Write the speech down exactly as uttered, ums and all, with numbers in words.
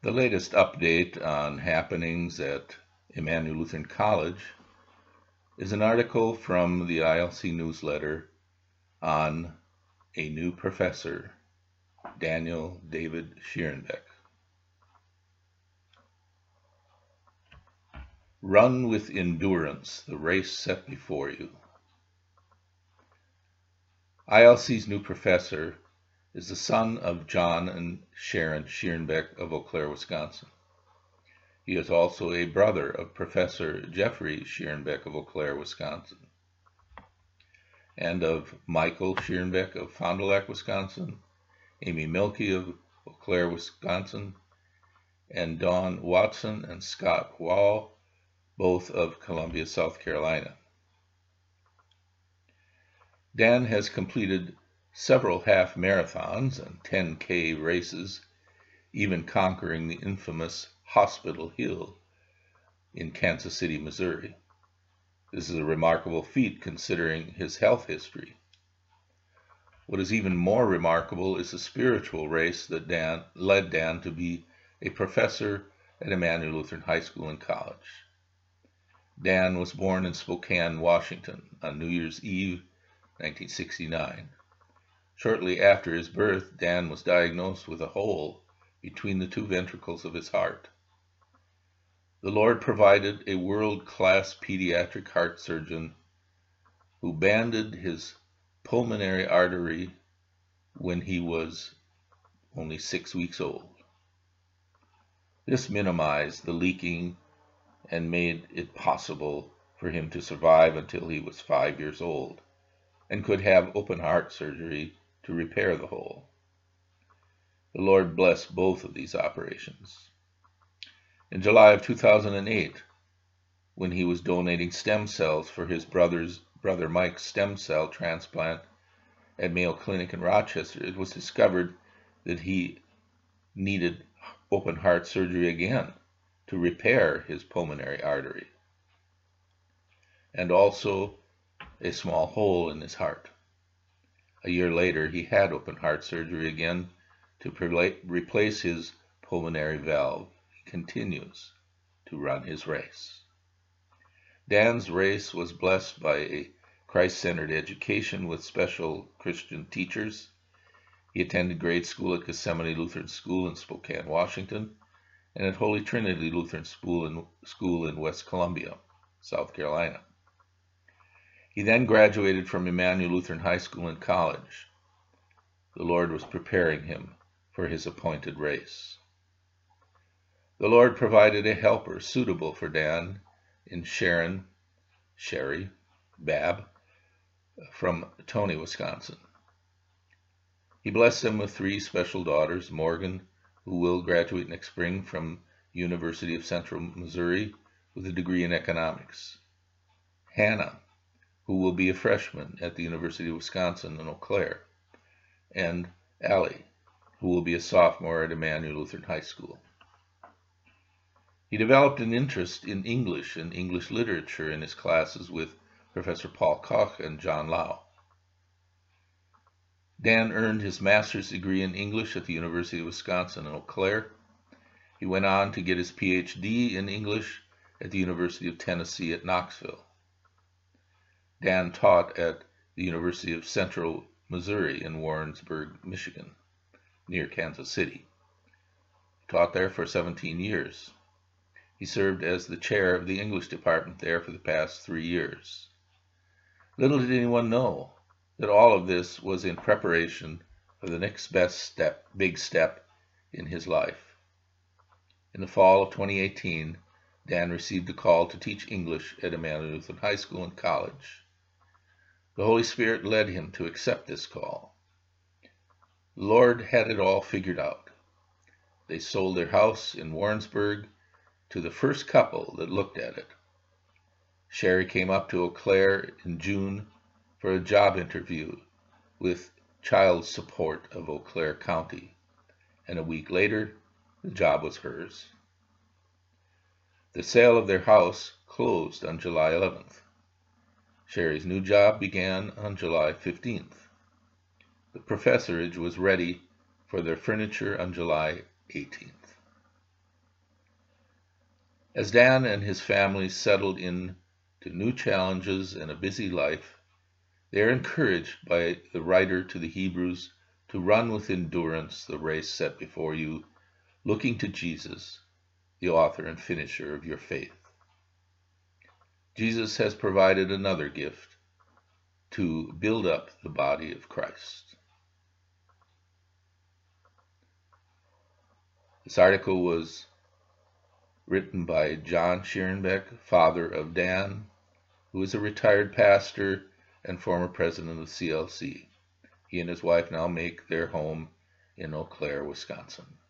The latest update on happenings at Emmanuel Lutheran College is an article from the I L C newsletter on a new professor, Daniel David Schierenbeck. Run with endurance the race set before you. I L C's new professor is the son of John and Sharon Schierenbeck of Eau Claire, Wisconsin. He is also a brother of Professor Jeffrey Schierenbeck of Eau Claire, Wisconsin, and of Michael Schierenbeck of Fond du Lac, Wisconsin, Amy Milkey of Eau Claire, Wisconsin, and Dawn Watson and Scott Wall, both of Columbia, South Carolina. Dan has completed several half marathons and ten K races, even conquering the infamous Hospital Hill in Kansas City, Missouri. This is a remarkable feat considering his health history. What is even more remarkable is the spiritual race that Dan led Dan to be a professor at Emmanuel Lutheran High School and College. Dan was born in Spokane, Washington on New Year's Eve, nineteen sixty-nine. Shortly after his birth, Dan was diagnosed with a hole between the two ventricles of his heart. The Lord provided a world-class pediatric heart surgeon who banded his pulmonary artery when he was only six weeks old. This minimized the leaking and made it possible for him to survive until he was five years old and could have open heart surgery to repair the hole. The Lord blessed both of these operations. In July of two thousand eight, when he was donating stem cells for his brother's brother Mike's stem cell transplant at Mayo Clinic in Rochester, it was discovered that he needed open heart surgery again to repair his pulmonary artery, and also a small hole in his heart. A year later, he had open heart surgery again to replace his pulmonary valve. He continues to run his race. Dan's race was blessed by a Christ-centered education with special Christian teachers. He attended grade school at Gethsemane Lutheran School in Spokane, Washington, and at Holy Trinity Lutheran School in, School in West Columbia, South Carolina. He then graduated from Emmanuel Lutheran High School and College. The Lord was preparing him for his appointed race. The Lord provided a helper suitable for Dan in Sharon, Sherry, Babb, from Tony, Wisconsin. He blessed them with three special daughters, Morgan, who will graduate next spring from University of Central Missouri with a degree in economics, Hannah, who will be a freshman at the University of Wisconsin in Eau Claire, and Allie, who will be a sophomore at Emmanuel Lutheran High School. He developed an interest in English and English literature in his classes with Professor Paul Koch and John Lau. Dan earned his master's degree in English at the University of Wisconsin in Eau Claire. He went on to get his P H D in English at the University of Tennessee at Knoxville. Dan taught at the University of Central Missouri in Warrensburg, Michigan, near Kansas City. He taught there for seventeen years. He served as the chair of the English department there for the past three years. Little did anyone know that all of this was in preparation for the next best step, big step in his life. In the fall of twenty eighteen, Dan received a call to teach English at Emmanuel Lutheran High School and College. The Holy Spirit led him to accept this call. The Lord had it all figured out. They sold their house in Warrensburg to the first couple that looked at it. Sherry came up to Eau Claire in June for a job interview with Child Support of Eau Claire County, and a week later, the job was hers. The sale of their house closed on July eleventh. Sherry's new job began on July fifteenth. The professorage was ready for their furniture on July eighteenth. As Dan and his family settled in to new challenges and a busy life, they are encouraged by the writer to the Hebrews to run with endurance the race set before you, looking to Jesus, the author and finisher of your faith. Jesus has provided another gift to build up the body of Christ. This article was written by John Schierenbeck, father of Dan, who is a retired pastor and former president of the C L C. He and his wife now make their home in Eau Claire, Wisconsin.